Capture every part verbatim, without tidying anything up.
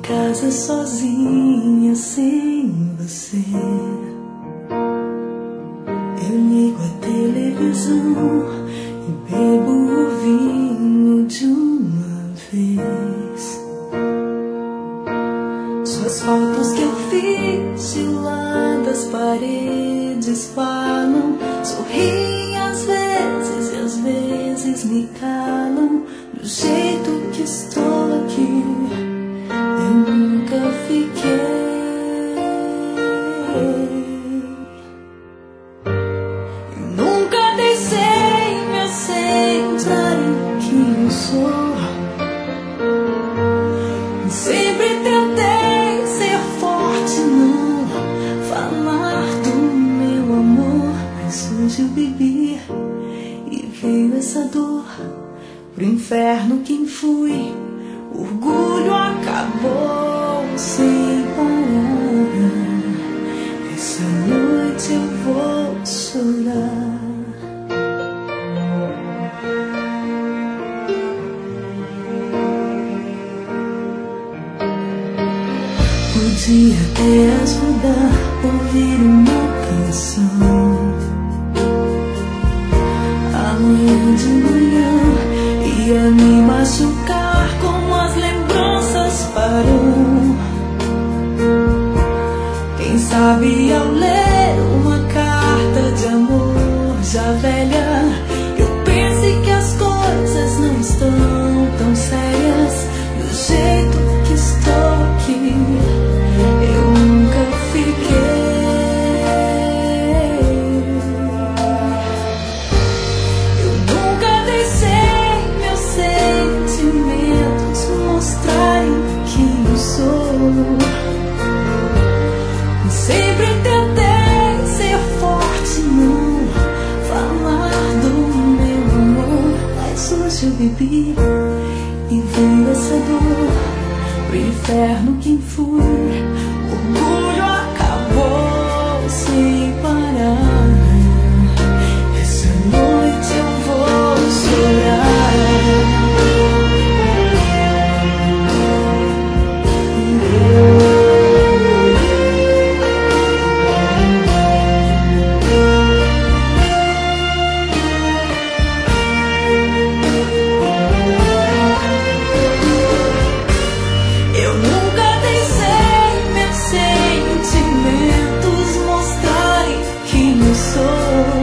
casa sozinha sem você. Eu ligo a televisão e bebo o vinho de uma vez. Suas fotos que eu fiz de lá das paredes falam, sorriem às vezes e às vezes me calam. Do jeito que estou aqui, eu nunca fiquei. Eu nunca deixei me aceitar em quem eu sou. Sempre tentei ser forte, não falar do meu amor. Mas hoje eu bebi e veio essa dor. Pro inferno quem fui, orgulho acabou sem parar. Essa noite eu vou chorar. Podia até ajudar a ouvir uma canção amanhã de manhã. Ia me machucar como as lembranças param. Quem sabe ao ler uma carta de amor já velha, eu pense que as coisas não estão tão sérias. Do jeito que estou aqui, eu nunca fiquei. Eu nunca deixei meus sentimentos mostrarem quem eu sou. Sempre tentei ser forte, não falar do meu amor. Mas hoje eu bebi e veio essa dor. Pro inferno quem fui, orgulho acabou sem parar. Essa noite eu vou chorar. Eu nunca deixei meus sentimentos mostrarem quem eu sou.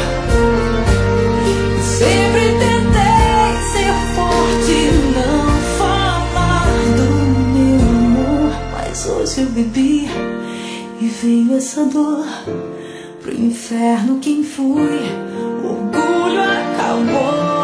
Sempre tentei ser forte, não falar do meu amor. Mas hoje eu bebi e veio essa dor. Pro inferno quem fui, orgulho acabou.